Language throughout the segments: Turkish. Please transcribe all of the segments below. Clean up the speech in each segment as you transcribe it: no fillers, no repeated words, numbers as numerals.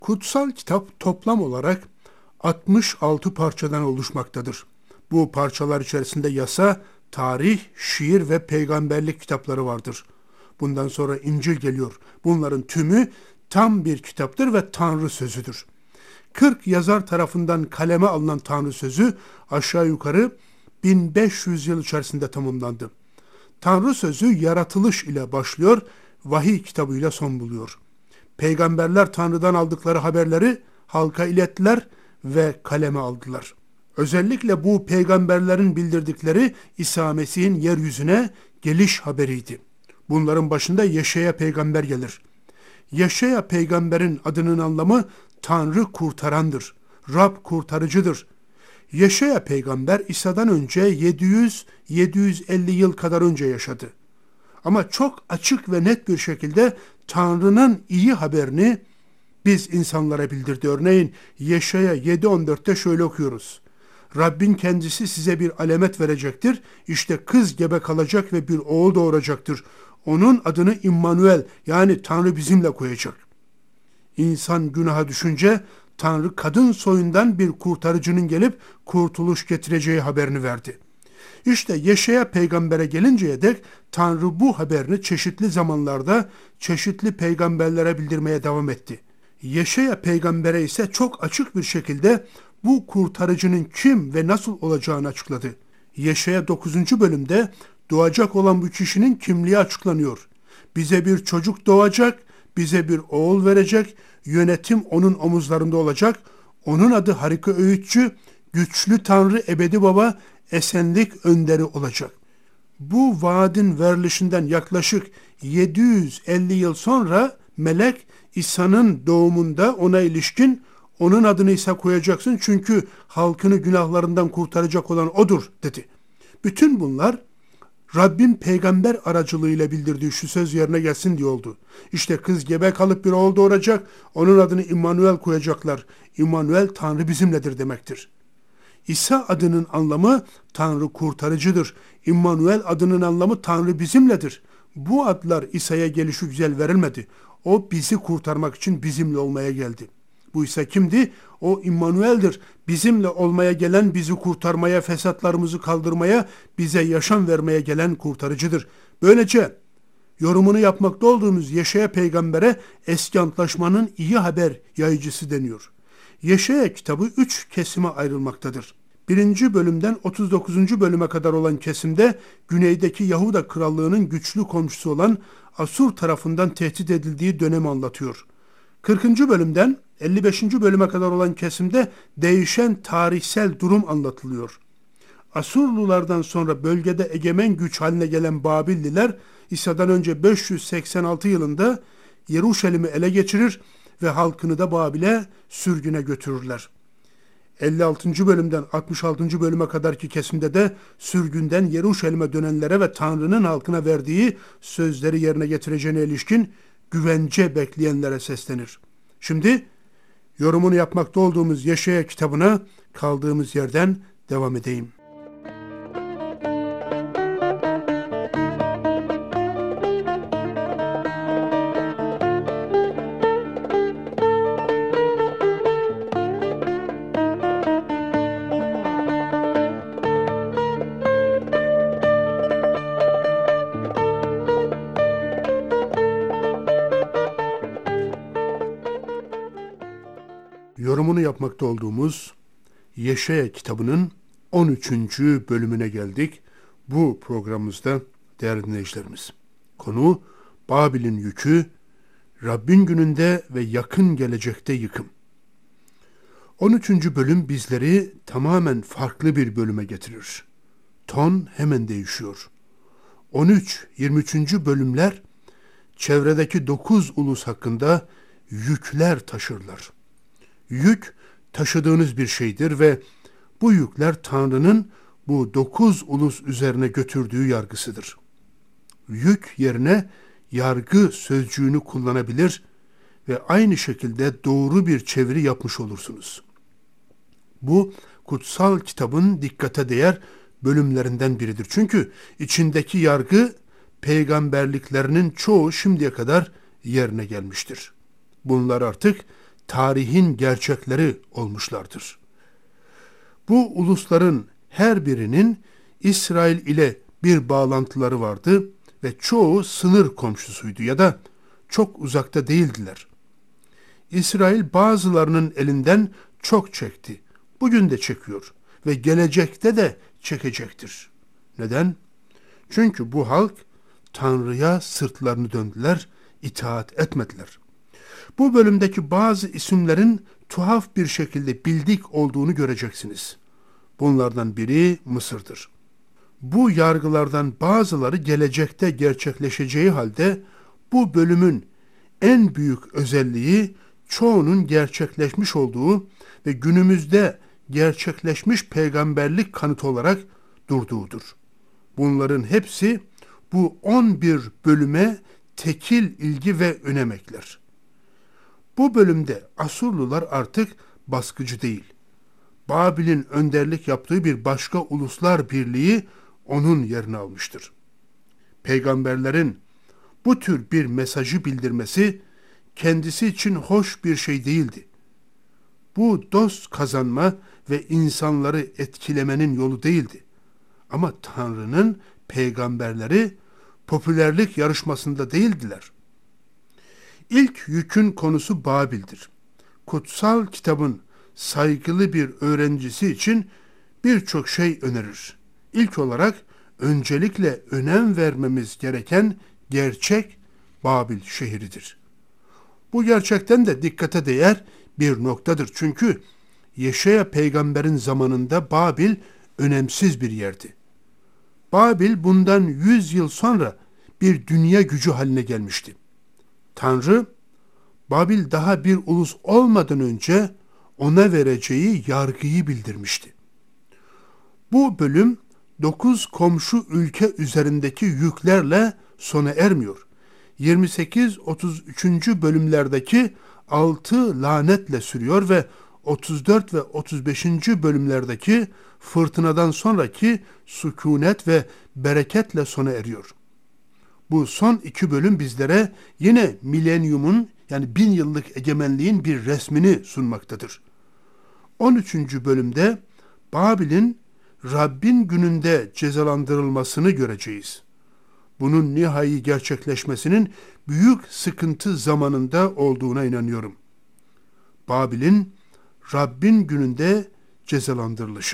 Kutsal kitap toplam olarak 66 parçadan oluşmaktadır. Bu parçalar içerisinde yasa, tarih, şiir ve peygamberlik kitapları vardır. Bundan sonra İncil geliyor. Bunların tümü tam bir kitaptır ve Tanrı sözüdür. 40 yazar tarafından kaleme alınan Tanrı sözü aşağı yukarı 1500 yıl içerisinde tamamlandı. Tanrı sözü yaratılış ile başlıyor, vahiy kitabıyla son buluyor. Peygamberler Tanrı'dan aldıkları haberleri halka ilettiler ve kaleme aldılar. Özellikle bu peygamberlerin bildirdikleri İsa Mesih'in yeryüzüne geliş haberiydi. Bunların başında Yeşaya peygamber gelir. Yeşaya peygamberin adının anlamı Tanrı kurtarandır, Rab kurtarıcıdır. Yeşaya peygamber İsa'dan önce 700-750 yıl kadar önce yaşadı. Ama çok açık ve net bir şekilde Tanrı'nın iyi haberini biz insanlara bildirdi. Örneğin Yeşaya 7.14'te şöyle okuyoruz. Rabbin kendisi size bir alamet verecektir. İşte kız gebe kalacak ve bir oğul doğuracaktır. Onun adını İmmanuel, yani Tanrı bizimle koyacak. İnsan günaha düşünce Tanrı kadın soyundan bir kurtarıcının gelip kurtuluş getireceği haberini verdi. İşte Yeşaya peygambere gelinceye dek Tanrı bu haberini çeşitli zamanlarda çeşitli peygamberlere bildirmeye devam etti. Yeşaya peygambere ise çok açık bir şekilde bu kurtarıcının kim ve nasıl olacağını açıkladı. Yeşaya 9. bölümde doğacak olan bu kişinin kimliği açıklanıyor. Bize bir çocuk doğacak, bize bir oğul verecek, yönetim onun omuzlarında olacak. Onun adı harika öğütçü, güçlü Tanrı, ebedi baba, esenlik önderi olacak. Bu vaadin verilişinden yaklaşık 750 yıl sonra melek İsa'nın doğumunda ona ilişkin onun adını İsa koyacaksın çünkü halkını günahlarından kurtaracak olan odur dedi. Bütün bunlar Rabbin peygamber aracılığıyla bildirdiği şu söz yerine gelsin diye oldu. İşte kız gebe kalıp bir oğul doğuracak, onun adını İmmanuel koyacaklar. İmmanuel Tanrı bizimledir demektir. İsa adının anlamı Tanrı kurtarıcıdır. İmmanuel adının anlamı Tanrı bizimledir. Bu adlar İsa'ya gelişi güzel verilmedi. O bizi kurtarmak için bizimle olmaya geldi. Bu İsa kimdi? O İmmanuel'dir. Bizimle olmaya gelen, bizi kurtarmaya, fesatlarımızı kaldırmaya, bize yaşam vermeye gelen kurtarıcıdır. Böylece yorumunu yapmakta olduğumuz Yeşaya peygambere eski antlaşmanın iyi haber yayıcısı deniyor. Yeşaya kitabı 3 kesime ayrılmaktadır. 1. bölümden 39. bölüme kadar olan kesimde güneydeki Yahuda krallığının güçlü komşusu olan Asur tarafından tehdit edildiği dönemi anlatıyor. 40. bölümden 55. bölüme kadar olan kesimde değişen tarihsel durum anlatılıyor. Asurlulardan sonra bölgede egemen güç haline gelen Babilliler İsa'dan önce 586 yılında Yeruşalim'i ele geçirir ve halkını da Babil'e sürgüne götürürler. 56. bölümden 66. bölüme kadarki kesimde de sürgünden Yeruşalim'e dönenlere ve Tanrı'nın halkına verdiği sözleri yerine getireceğine ilişkin güvence bekleyenlere seslenir. Şimdi yorumunu yapmakta olduğumuz Yeşaya kitabına kaldığımız yerden devam edeyim. Yorumunu yapmakta olduğumuz Yeşaya kitabının 13. bölümüne geldik. Bu programımızda değerli dinleyicilerimiz, konu Babil'in yükü, Rabbin gününde ve yakın gelecekte yıkım. 13. bölüm bizleri tamamen farklı bir bölüme getirir. Ton hemen değişiyor. 13-23. bölümler çevredeki 9 ulus hakkında yükler taşırlar. Yük taşıdığınız bir şeydir ve bu yükler Tanrı'nın bu 9 ulus üzerine götürdüğü yargısıdır. Yük yerine yargı sözcüğünü kullanabilir ve aynı şekilde doğru bir çeviri yapmış olursunuz. Bu kutsal kitabın dikkate değer bölümlerinden biridir. Çünkü içindeki yargı peygamberliklerinin çoğu şimdiye kadar yerine gelmiştir. Bunlar artık tarihin gerçekleri olmuşlardır. Bu ulusların her birinin İsrail ile bir bağlantıları vardı ve çoğu sınır komşusuydu ya da çok uzakta değildiler. İsrail bazılarının elinden çok çekti. Bugün de çekiyor ve gelecekte de çekecektir. Neden? Çünkü bu halk Tanrı'ya sırtlarını döndüler, itaat etmediler. Bu bölümdeki bazı isimlerin tuhaf bir şekilde bildik olduğunu göreceksiniz. Bunlardan biri Mısır'dır. Bu yargılardan bazıları gelecekte gerçekleşeceği halde bu bölümün en büyük özelliği çoğunun gerçekleşmiş olduğu ve günümüzde gerçekleşmiş peygamberlik kanıtı olarak durduğudur. Bunların hepsi bu 11 bölüme tekil ilgi ve önem ekler. Bu bölümde Asurlular artık baskıcı değil. Babil'in önderlik yaptığı bir başka uluslar birliği onun yerini almıştır. Peygamberlerin bu tür bir mesajı bildirmesi kendisi için hoş bir şey değildi. Bu dost kazanma ve insanları etkilemenin yolu değildi. Ama Tanrı'nın peygamberleri popülerlik yarışmasında değildiler. İlk yükün konusu Babil'dir. Kutsal kitabın saygılı bir öğrencisi için birçok şey önerir. İlk olarak öncelikle önem vermemiz gereken gerçek Babil şehridir. Bu gerçekten de dikkate değer bir noktadır. Çünkü Yeşaya peygamberin zamanında Babil önemsiz bir yerdi. Babil bundan 100 yıl sonra bir dünya gücü haline gelmişti. Tanrı, Babil daha bir ulus olmadan önce ona vereceği yargıyı bildirmişti. Bu bölüm 9 komşu ülke üzerindeki yüklerle sona ermiyor. 28-33. bölümlerdeki 6 lanetle sürüyor ve 34 ve 35. bölümlerdeki fırtınadan sonraki sükunet ve bereketle sona eriyor. Bu son 2 bölüm bizlere yine milenyumun yani 1000 yıllık egemenliğin bir resmini sunmaktadır. 13. bölümde Babil'in Rabbin gününde cezalandırılmasını göreceğiz. Bunun nihai gerçekleşmesinin büyük sıkıntı zamanında olduğuna inanıyorum. Babil'in Rabbin gününde cezalandırılışı.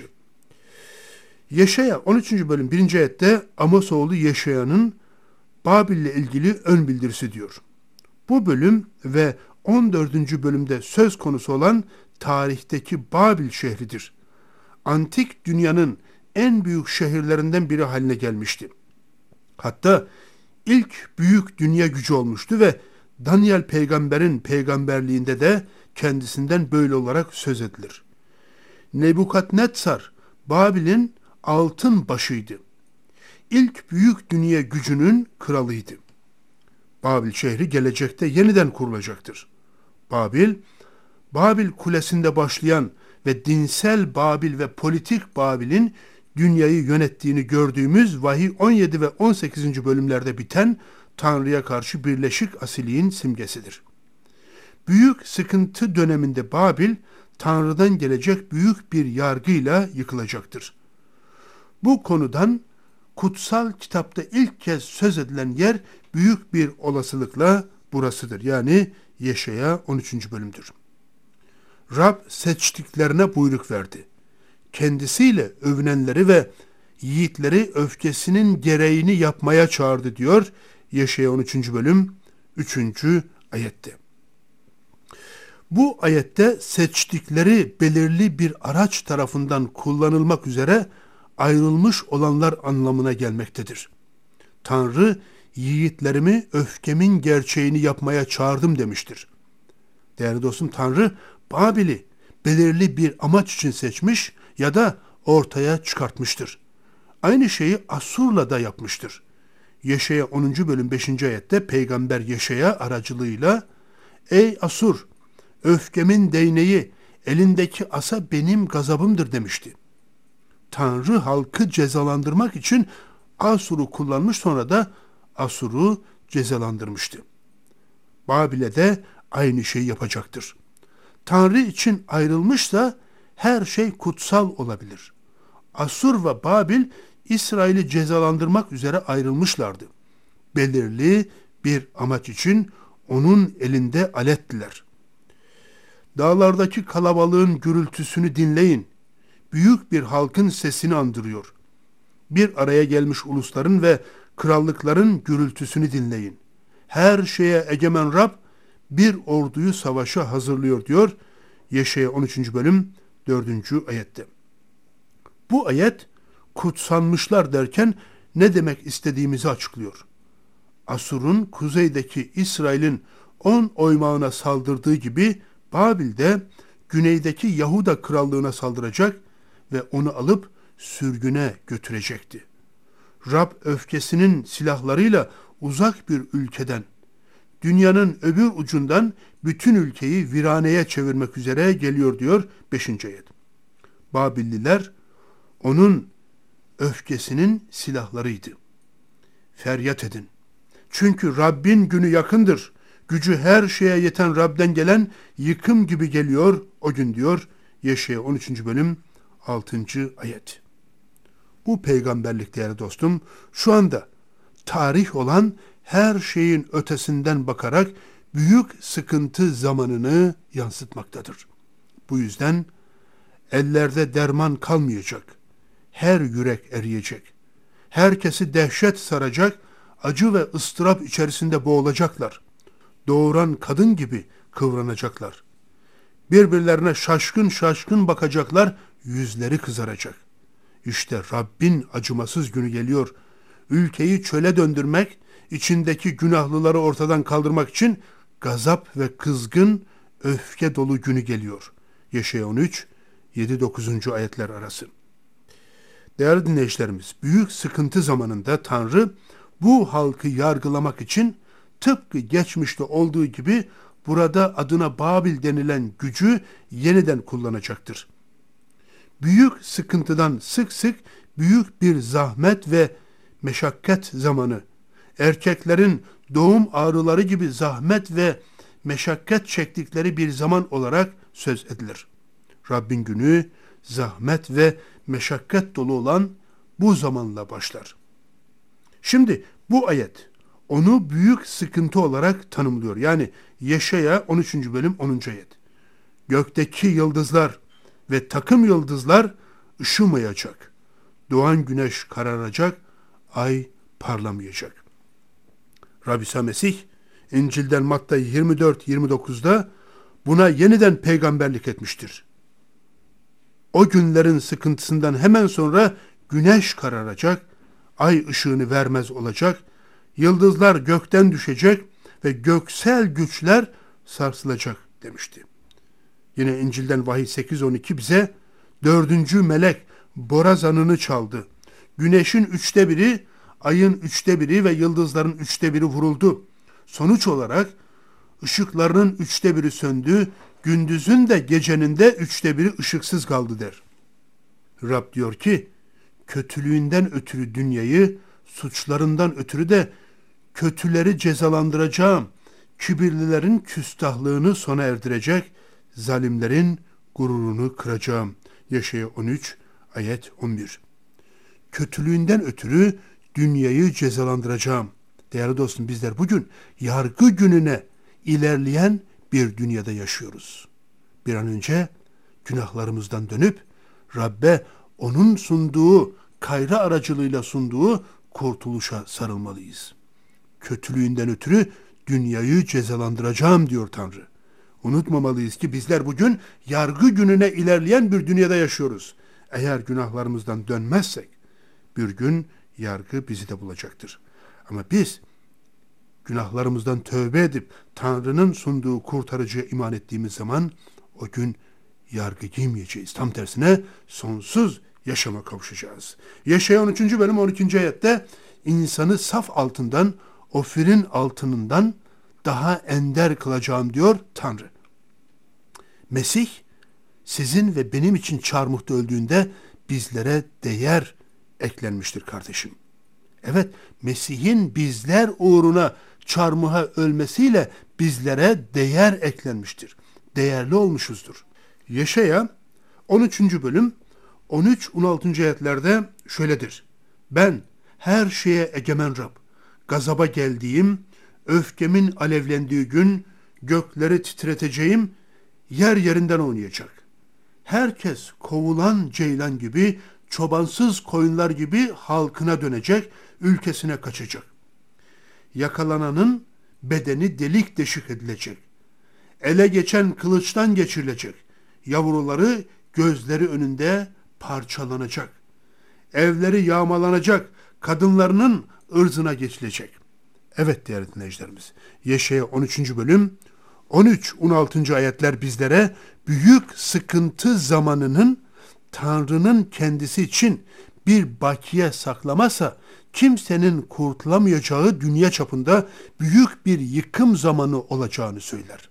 Yeşaya 13. bölüm 1. ayette Amos oğlu Yeşaya'nın Babil'le ilgili ön bildirisi diyor. Bu bölüm ve 14. bölümde söz konusu olan tarihteki Babil şehridir. Antik dünyanın en büyük şehirlerinden biri haline gelmişti. Hatta ilk büyük dünya gücü olmuştu ve Daniel peygamberin peygamberliğinde de kendisinden böyle olarak söz edilir. Nebukadnetsar, Babil'in altın başıydı. İlk büyük dünya gücünün kralıydı. Babil şehri gelecekte yeniden kurulacaktır. Babil Kulesi'nde başlayan ve dinsel Babil ve politik Babil'in dünyayı yönettiğini gördüğümüz Vahiy 17 ve 18. bölümlerde biten Tanrı'ya karşı birleşik asiliğin simgesidir. Büyük sıkıntı döneminde Babil, Tanrı'dan gelecek büyük bir yargıyla yıkılacaktır. Bu konudan kutsal kitapta ilk kez söz edilen yer büyük bir olasılıkla burasıdır. Yani Yeşaya 13. bölümdür. Rab seçtiklerine buyruk verdi. Kendisiyle övünenleri ve yiğitleri öfkesinin gereğini yapmaya çağırdı diyor Yeşaya 13. bölüm 3. ayette. Bu ayette seçtikleri belirli bir araç tarafından kullanılmak üzere ayrılmış olanlar anlamına gelmektedir. Tanrı, yiğitlerimi öfkemin gerçeğini yapmaya çağırdım demiştir. Değerli dostum, Tanrı Babil'i belirli bir amaç için seçmiş ya da ortaya çıkartmıştır. Aynı şeyi Asur'la da yapmıştır. Yeşaya 10. bölüm 5. ayette Peygamber Yeşaya aracılığıyla "Ey Asur, öfkemin değneği, elindeki asa benim gazabımdır" demişti. Tanrı halkı cezalandırmak için Asur'u kullanmış, sonra da Asur'u cezalandırmıştı. Babil'e de aynı şeyi yapacaktır. Tanrı için ayrılmışsa her şey kutsal olabilir. Asur ve Babil İsrail'i cezalandırmak üzere ayrılmışlardı. Belirli bir amaç için onun elinde alettiler. Dağlardaki kalabalığın gürültüsünü dinleyin. Büyük bir halkın sesini andırıyor. Bir araya gelmiş ulusların ve krallıkların gürültüsünü dinleyin. Her şeye egemen Rab bir orduyu savaşa hazırlıyor diyor Yeşaya 13. bölüm 4. ayette. Bu ayet kutsanmışlar derken ne demek istediğimizi açıklıyor. Asur'un kuzeydeki İsrail'in 10 oymağına saldırdığı gibi Babil'de güneydeki Yahuda krallığına saldıracak ve onu alıp sürgüne götürecekti. Rab öfkesinin silahlarıyla uzak bir ülkeden, dünyanın öbür ucundan bütün ülkeyi viraneye çevirmek üzere geliyor diyor 5. ayet. Babilliler onun öfkesinin silahlarıydı. Feryat edin. Çünkü Rabbin günü yakındır. Gücü her şeye yeten Rab'den gelen yıkım gibi geliyor o gün diyor Yeşaya 13. bölüm 6. ayet. Bu peygamberlik değerli dostum şu anda tarih olan her şeyin ötesinden bakarak büyük sıkıntı zamanını yansıtmaktadır. Bu yüzden ellerde derman kalmayacak, her yürek eriyecek, herkesi dehşet saracak, acı ve ıstırap içerisinde boğulacaklar. Doğuran kadın gibi kıvranacaklar. Birbirlerine şaşkın şaşkın bakacaklar, yüzleri kızaracak. İşte Rabbin acımasız günü geliyor. Ülkeyi çöle döndürmek, içindeki günahlıları ortadan kaldırmak için gazap ve kızgın, öfke dolu günü geliyor. Yeşaya 13, 7-9. ayetler arası. Değerli dinleyicilerimiz, büyük sıkıntı zamanında Tanrı bu halkı yargılamak için tıpkı geçmişte olduğu gibi burada adına Babil denilen gücü yeniden kullanacaktır. Büyük sıkıntıdan sık sık büyük bir zahmet ve meşakkat zamanı, erkeklerin doğum ağrıları gibi zahmet ve meşakkat çektikleri bir zaman olarak söz edilir. Rabbin günü zahmet ve meşakkat dolu olan bu zamanla başlar. Şimdi bu ayet onu büyük sıkıntı olarak tanımlıyor. Yani Yeşaya 13. bölüm 10. ayet. Gökteki yıldızlar ve takım yıldızlar ışımayacak. Doğan güneş kararacak, ay parlamayacak. Rabbi İsa Mesih İncil'den Matta 24-29'da buna yeniden peygamberlik etmiştir. O günlerin sıkıntısından hemen sonra güneş kararacak, ay ışığını vermez olacak, yıldızlar gökten düşecek ve göksel güçler sarsılacak demişti. Yine İncil'den Vahiy 8:12 bize 4. melek borazanını çaldı. Güneşin 1/3, ayın 1/3 ve yıldızların 1/3 vuruldu. Sonuç olarak ışıklarının 1/3 söndü, gündüzün de gecenin de 1/3 ışıksız kaldı der. Rab diyor ki, kötülüğünden ötürü dünyayı, suçlarından ötürü de kötüleri cezalandıracağım. Kibirlilerin küstahlığını sona erdirecek, zalimlerin gururunu kıracağım. Yeşaya 13, ayet 11. Kötülüğünden ötürü dünyayı cezalandıracağım. Değerli dostum, bizler bugün yargı gününe ilerleyen bir dünyada yaşıyoruz. Bir an önce günahlarımızdan dönüp Rabbe onun sunduğu, kayra aracılığıyla sunduğu kurtuluşa sarılmalıyız. Kötülüğünden ötürü dünyayı cezalandıracağım diyor Tanrı. Unutmamalıyız ki bizler bugün yargı gününe ilerleyen bir dünyada yaşıyoruz. Eğer günahlarımızdan dönmezsek bir gün yargı bizi de bulacaktır. Ama biz günahlarımızdan tövbe edip Tanrı'nın sunduğu kurtarıcıya iman ettiğimiz zaman o gün yargı giymeyeceğiz. Tam tersine sonsuz yaşama kavuşacağız. Yeşaya 13. bölüm 12. ayette insanı saf altından, Ofir'in altınından daha ender kılacağım diyor Tanrı. Mesih sizin ve benim için çarmıhta öldüğünde bizlere değer eklenmiştir kardeşim. Evet, Mesih'in bizler uğruna çarmıha ölmesiyle bizlere değer eklenmiştir. değerli olmuşuzdur. Yeşaya 13. bölüm 13-16. ayetlerde şöyledir. Ben her şeye egemen Rab, gazaba geldiğim, öfkemin alevlendiği gün gökleri titreteceğim, yer yerinden oynayacak. Herkes kovulan ceylan gibi, çobansız koyunlar gibi halkına dönecek, ülkesine kaçacak. Yakalananın bedeni delik deşik edilecek. Ele geçen kılıçtan geçirilecek. Yavruları gözleri önünde parçalanacak. Evleri yağmalanacak. Kadınlarının ırzına geçilecek. Evet değerli dinleyicilerimiz. Yeşaya 13. bölüm 13-16. ayetler bizlere büyük sıkıntı zamanının Tanrı'nın kendisi için bir bakiye saklamasa kimsenin kurtulamayacağı dünya çapında büyük bir yıkım zamanı olacağını söyler.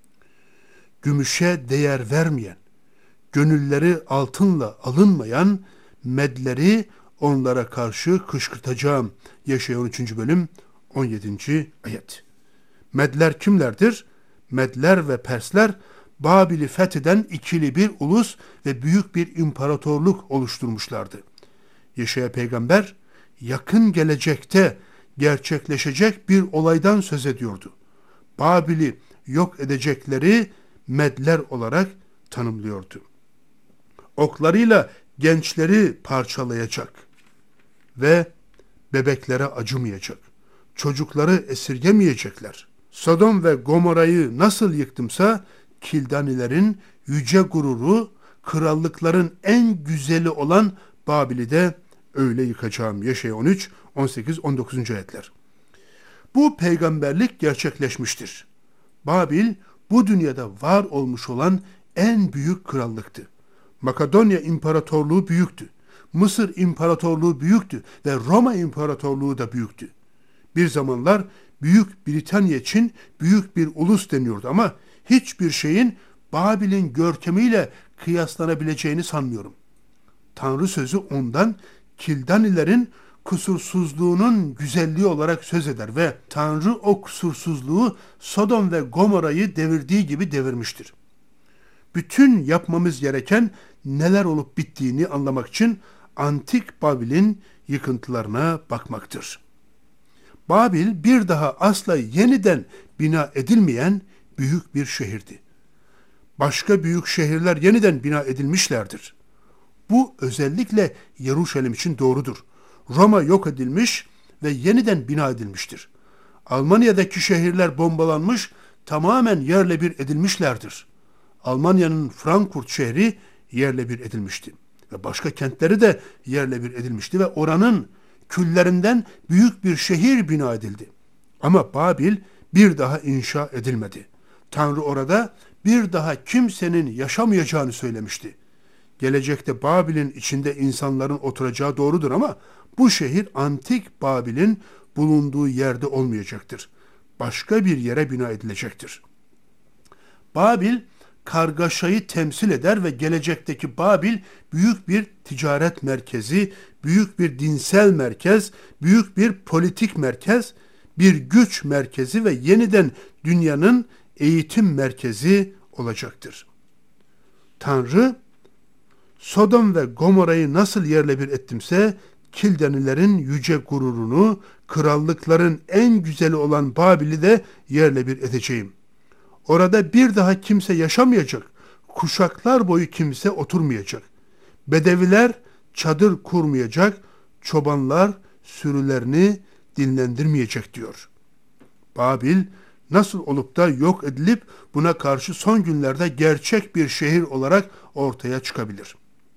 Gümüşe değer vermeyen, gönülleri altınla alınmayan medleri onlara karşı kışkırtacağım. Yeşaya 13. bölüm 17. ayet. Medler kimlerdir? Medler ve Persler Babil'i fetheden ikili bir ulus ve büyük bir imparatorluk oluşturmuşlardı. Yeşaya peygamber yakın gelecekte gerçekleşecek bir olaydan söz ediyordu. Babil'i yok edecekleri Medler olarak tanımlıyordu. Oklarıyla gençleri parçalayacak ve bebeklere acımayacak. Çocukları esirgemeyecekler. Sodom ve Gomorra'yı nasıl yıktımsa Kildanilerin yüce gururu, krallıkların en güzeli olan Babil'i de öyle yıkacağım. Yeşaya 13, 18, 19. ayetler. Bu peygamberlik gerçekleşmiştir. Babil bu dünyada var olmuş olan en büyük krallıktı. Makedonya İmparatorluğu büyüktü. Mısır İmparatorluğu büyüktü ve Roma İmparatorluğu da büyüktü. Bir zamanlar Büyük Britanya için büyük bir ulus deniyordu ama hiçbir şeyin Babil'in görkemiyle kıyaslanabileceğini sanmıyorum. Tanrı sözü ondan Kildanilerin kusursuzluğunun güzelliği olarak söz eder ve Tanrı o kusursuzluğu Sodom ve Gomorra'yı devirdiği gibi devirmiştir. Bütün yapmamız gereken neler olup bittiğini anlamak için antik Babil'in yıkıntılarına bakmaktır. Babil bir daha asla yeniden bina edilmeyen büyük bir şehirdi. Başka büyük şehirler yeniden bina edilmişlerdir. Bu özellikle Yeruşalim için doğrudur. Roma yok edilmiş ve yeniden bina edilmiştir. Almanya'daki şehirler bombalanmış, tamamen yerle bir edilmişlerdir. Almanya'nın Frankfurt şehri yerle bir edilmişti. Ve başka kentleri de yerle bir edilmişti ve oranın küllerinden büyük bir şehir bina edildi. Ama Babil bir daha inşa edilmedi. Tanrı orada bir daha kimsenin yaşamayacağını söylemişti. Gelecekte Babil'in içinde insanların oturacağı doğrudur ama bu şehir antik Babil'in bulunduğu yerde olmayacaktır. Başka bir yere bina edilecektir. Babil kargaşayı temsil eder ve gelecekteki Babil büyük bir ticaret merkezi, büyük bir dinsel merkez, büyük bir politik merkez, bir güç merkezi ve yeniden dünyanın eğitim merkezi olacaktır. Tanrı, Sodom ve Gomorra'yı nasıl yerle bir ettimse, Kildanilerin yüce gururunu, krallıkların en güzeli olan Babil'i de yerle bir edeceğim. Orada bir daha kimse yaşamayacak, kuşaklar boyu kimse oturmayacak. Bedeviler çadır kurmayacak, çobanlar sürülerini dinlendirmeyecek diyor. Babil nasıl olup da yok edilip buna karşı son günlerde gerçek bir şehir olarak ortaya çıkabilir.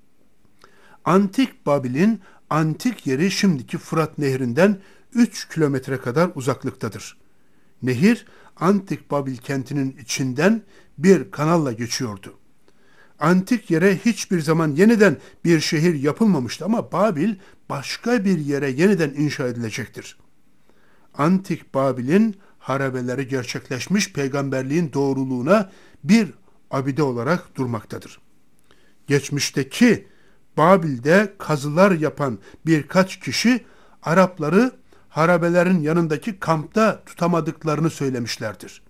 Antik Babil'in antik yeri şimdiki Fırat Nehri'nden 3 kilometre kadar uzaklıktadır. Nehir, Antik Babil kentinin içinden bir kanalla geçiyordu. Antik yere hiçbir zaman yeniden bir şehir yapılmamıştı ama Babil başka bir yere yeniden inşa edilecektir. Antik Babil'in harabeleri gerçekleşmiş peygamberliğin doğruluğuna bir abide olarak durmaktadır. Geçmişteki Babil'de kazılar yapan birkaç kişi Arapları harabelerin yanındaki kampta tutamadıklarını söylemişlerdir.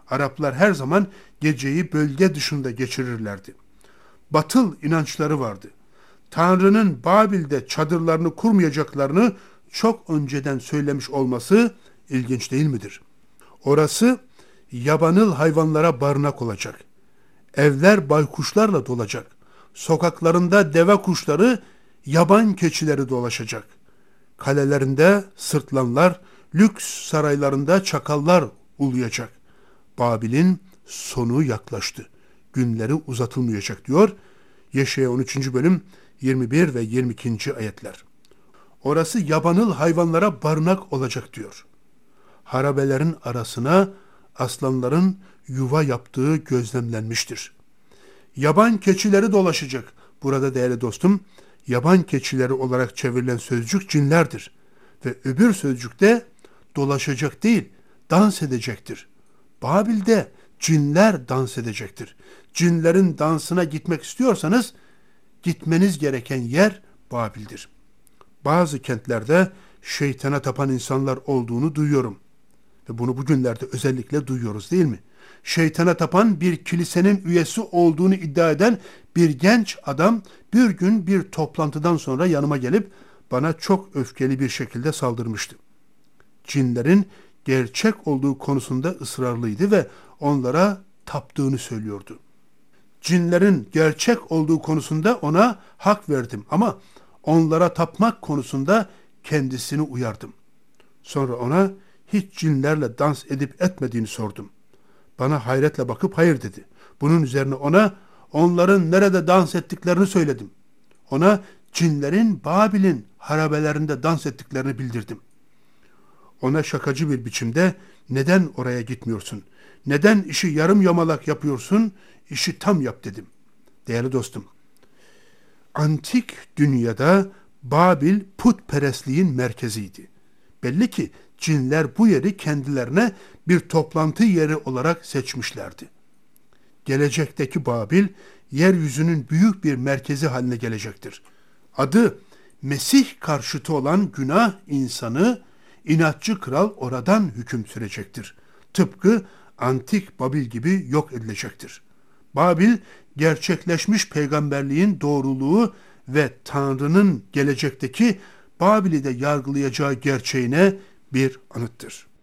Araplar her zaman geceyi bölge dışında geçirirlerdi. Batıl inançları vardı. Tanrı'nın Babil'de çadırlarını kurmayacaklarını çok önceden söylemiş olması ilginç değil midir? Orası yabanıl hayvanlara barınak olacak. Evler baykuşlarla dolacak. Sokaklarında deve kuşları, yaban keçileri dolaşacak. Kalelerinde sırtlanlar, lüks saraylarında çakallar uluyacak. Babil'in sonu yaklaştı. Günleri uzatılmayacak diyor. Yeşaya 13. bölüm 21 ve 22. ayetler. Orası yabanıl hayvanlara barınak olacak diyor. Harabelerin arasına aslanların yuva yaptığı gözlemlenmiştir. Yaban keçileri dolaşacak. Burada değerli dostum, yaban keçileri olarak çevrilen sözcük cinlerdir. Ve öbür sözcük de dolaşacak değil, dans edecektir. Babil'de cinler dans edecektir. Cinlerin dansına gitmek istiyorsanız gitmeniz gereken yer Babil'dir. Bazı kentlerde şeytana tapan insanlar olduğunu duyuyorum. Ve bunu bugünlerde özellikle duyuyoruz değil mi? Şeytana tapan bir kilisenin üyesi olduğunu iddia eden bir genç adam bir gün bir toplantıdan sonra yanıma gelip bana çok öfkeli bir şekilde saldırmıştı. Cinlerin gerçek olduğu konusunda ısrarlıydı ve onlara taptığını söylüyordu. Cinlerin gerçek olduğu konusunda ona hak verdim ama onlara tapmak konusunda kendisini uyardım. Sonra ona hiç cinlerle dans edip etmediğini sordum. Bana hayretle bakıp hayır dedi. Bunun üzerine ona onların nerede dans ettiklerini söyledim. Ona cinlerin Babil'in harabelerinde dans ettiklerini bildirdim. Ona şakacı bir biçimde neden oraya gitmiyorsun? Neden işi yarım yamalak yapıyorsun? İşi tam yap dedim. Değerli dostum, antik dünyada Babil putperestliğin merkeziydi. Belli ki cinler bu yeri kendilerine bir toplantı yeri olarak seçmişlerdi. Gelecekteki Babil, yeryüzünün büyük bir merkezi haline gelecektir. Adı Mesih karşıtı olan günah insanı, inatçı kral oradan hüküm sürecektir. Tıpkı antik Babil gibi yok edilecektir. Babil, gerçekleşmiş peygamberliğin doğruluğu ve Tanrı'nın gelecekteki Babil'i de yargılayacağı gerçeğine bir anıttır.